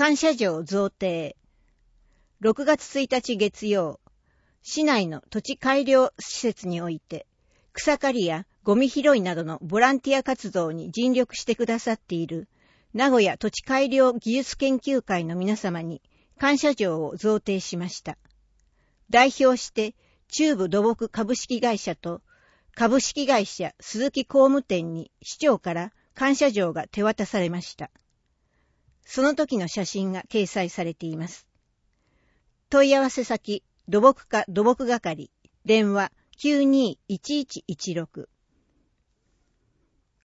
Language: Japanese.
感謝状贈呈。6月1日月曜、市内の土地改良施設において、草刈りやゴミ拾いなどのボランティア活動に尽力してくださっている名古屋土地改良技術研究会の皆様に感謝状を贈呈しました。代表して中部土木株式会社と株式会社鈴木工務店に市長から感謝状が手渡されました。その時の写真が掲載されています。問い合わせ先、土木課土木係、電話 921116